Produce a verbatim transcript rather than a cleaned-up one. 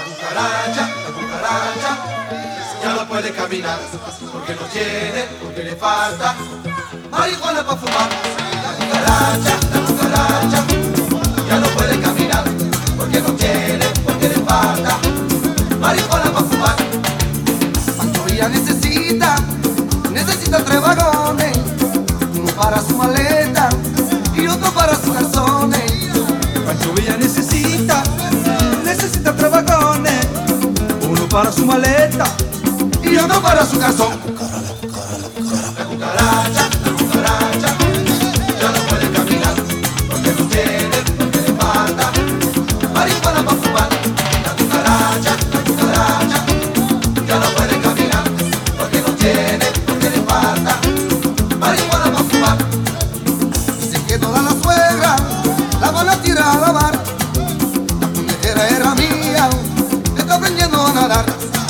cucaracha, la cucaracha, ya no puede caminar, porque no tiene, porque le falta marihuana para fumar. La cucaracha, la cucaracha, ya no puede caminar, porque no tiene, porque le falta marihuana para fumar. Pancho Villa necesita, necesita tres vagones, uno para su maleta y otro para sus calzones. Pancho Villa necesita, necesita tres vagones, uno para su maleta Y otro para su calzón. La cucaracha, la cucaracha, ya no puede caminar, porque no tiene, porque le falta marihuana para fumar. La cucaracha, la cucaracha, ya no puede caminar, porque no tiene, porque le falta marihuana para fumar. Dicen que toda la suegra la van a tirar a lavar. La puñetera era mía, está aprendiendo a nadar.